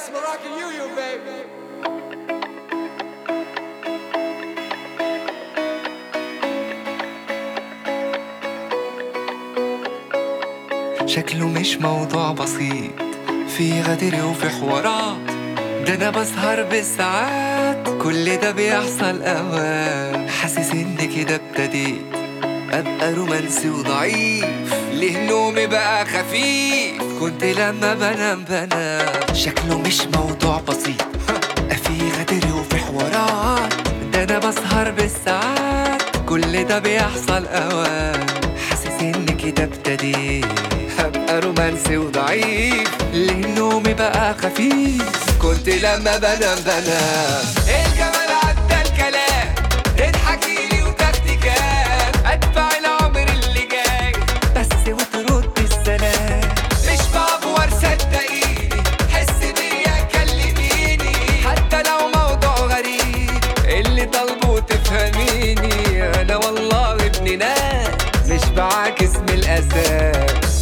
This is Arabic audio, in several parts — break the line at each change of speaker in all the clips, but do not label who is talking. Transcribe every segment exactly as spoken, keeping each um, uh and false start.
اسمه راكي يويو بيبي.
شكله مش موضوع بسيط، في غدر وفي حوارات، ده انا بسهر بالساعات، كل ده بيحصل اوقات. حاسس ان كده ابتديت ابقى رومانسي وضعيف، ليه نومي بقى خفيف، كنت لما بنام بنام. شكله مش موضوع بسيط، في غدر وفي حوارات، ده انا بسهر بالساعات، كل ده بيحصل اوقات. حاسس ان كده ابتديت هبقى رومانسي وضعيف، ليه نومي بقى خفيف، كنت لما بنام بنام. الجمال عدى الكلام، تضحكيلي وتاخدي كام، ادفع العمر اللي جاي بس وترد السلام. مش بعبور صدقيني، حس بيا كلميني، حتى لو موضوع غريب اللي طالبه تفهميني. انا والله ابن ناس مش بعاكس من الاساس.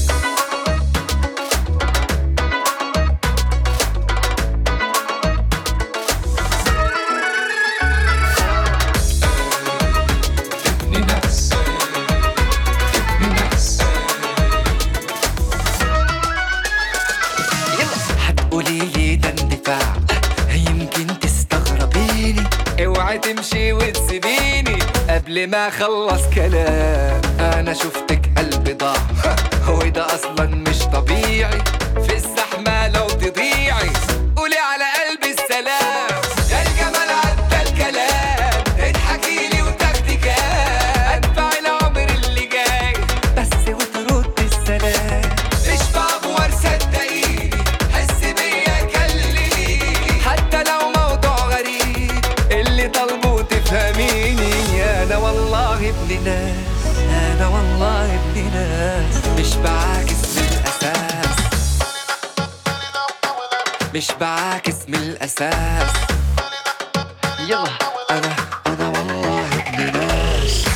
هتقوليلي ده اندفاع، يمكن تستغربيني، اوعي تمشي وتسيبيني قبل ما اخلص كلام. انا شفتك قلبي ضاع، وده اصلا مش طبيعي، في الزحمه لو تضيعي قولي على قلبي السلام. يا الجمال عدى الكلام، تضحكيلي وتاخدي كام، ادفع العمر اللي جاي بس وترد السلام. مش بعبور صدقيني، حس بيا كلميني، حتى لو موضوع غريب اللي طالبه تفهميني. انا والله ابن ناس، انا والله ابن ناس، مش بعاكس من الاساس، مش بعاكس من الاساس. يلا انا انا والله ابن ناس.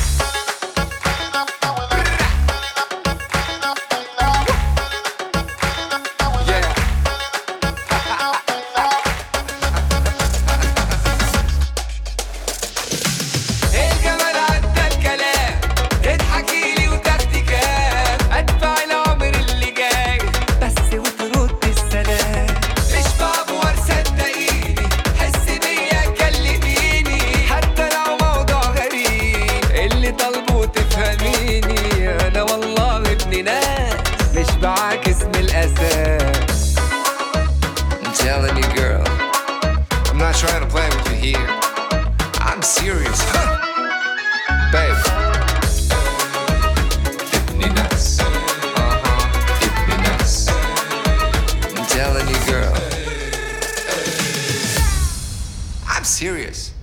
الجمال عدى الكلام، تضحكيلي وتاخدي كام، ادفع العمر اللي جاي بس وترد السلام. مش بعبور صدقيني، حس بيا كلميني، حتى لو موضوع غريب اللي طالبه تفهميني. انا والله ابن ناس مش بعاكس من الاساس. I'm telling you girl, I'm not trying to play with you here, I'm serious. Babe, ابن ناس. Uh-huh, ابن ناس. I'm telling you girl, I'm serious.